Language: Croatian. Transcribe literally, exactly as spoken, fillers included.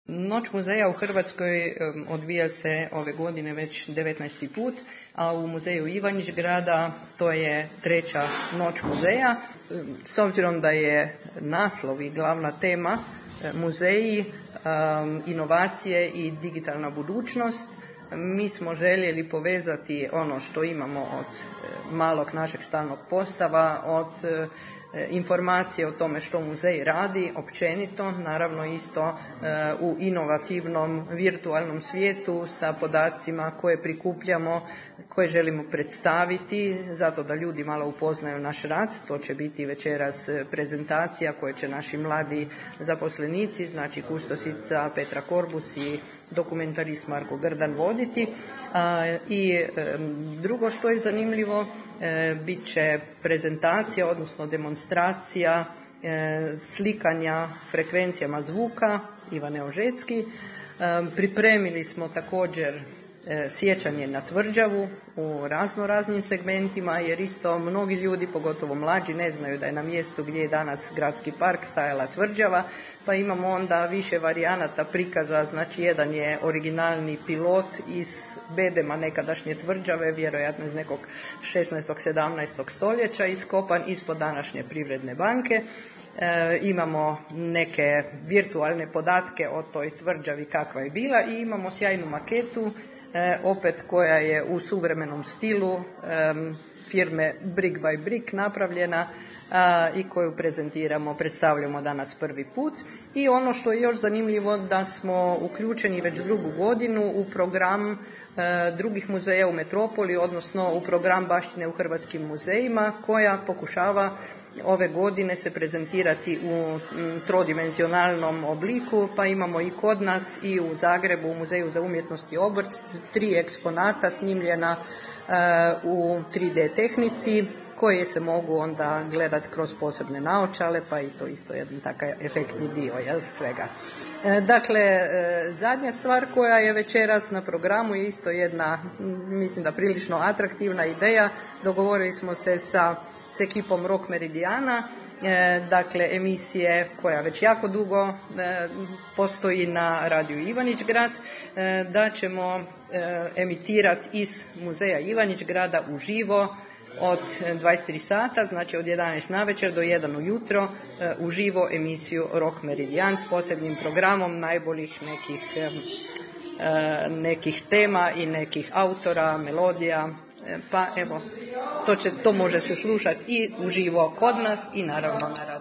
Noć muzeja u Hrvatskoj odvija se ove godine već devetnaesti put, a u muzeju Ivanić Grada to je treća noć muzeja. S obzirom da je naslov i glavna tema muzeji, inovacije i digitalna budućnost, mi smo željeli povezati ono što imamo od malog našeg stalnog postava, od informacije o tome što muzej radi općenito, naravno isto u inovativnom virtualnom svijetu sa podacima koje prikupljamo, koje želimo predstaviti, zato da ljudi malo upoznaju naš rad. To će biti večeras prezentacija koje će naši mladi zaposlenici, znači kustosica Petra Korbus i dokumentarist Marko Grdan voditi. I drugo što je zanimljivo, bit će prezentacija, odnosno demonstracija slikanja frekvencijama zvuka Ivane Ožecki. Pripremili smo također sjećanje na tvrđavu u razno raznim segmentima, jer isto mnogi ljudi, pogotovo mlađi, ne znaju da je na mjestu gdje je danas gradski park stajala tvrđava, pa imamo onda više varijanata prikaza. Znači, jedan je originalni pilot iz bedema nekadašnje tvrđave, vjerojatno iz nekog šesnaestog sedamnaestog stoljeća, iskopan ispod današnje Privredne banke. E, imamo neke virtualne podatke o toj tvrđavi kakva je bila i imamo sjajnu maketu, E, opet koja je u suvremenom stilu e, firme Brick by Brick napravljena a, i koju prezentiramo, predstavljamo danas prvi put. I ono što je još zanimljivo, da smo uključeni već drugu godinu u program e, drugih muzeja u metropoli, odnosno u program baštine u hrvatskim muzejima, koja pokušava ove godine se prezentirati u trodimenzionalnom obliku, pa imamo i kod nas i u Zagrebu u Muzeju za umjetnost i obrt tri eksponata snimljena uh, u tri D tehnici, koje se mogu onda gledati kroz posebne naočale, pa i to isto jedan takav efektni dio, jel, svega. E, dakle, e, zadnja stvar koja je večeras na programu je isto jedna, mislim da prilično atraktivna ideja. Dogovorili smo se sa s ekipom Rock Meridijana, e, dakle emisije koja već jako dugo e, postoji na radiju Ivanić Grad, e, da ćemo e, emitirati iz muzeja Ivanić Grada uživo od dvadeset tri sata, znači od jedanaest navečer do jedan ujutro, e, uživo emisiju Rock Meridijan s posebnim programom najboljih nekih, e, nekih tema i nekih autora, melodija. Pa evo, to, će, to može se slušati i uživo kod nas i naravno na radiju.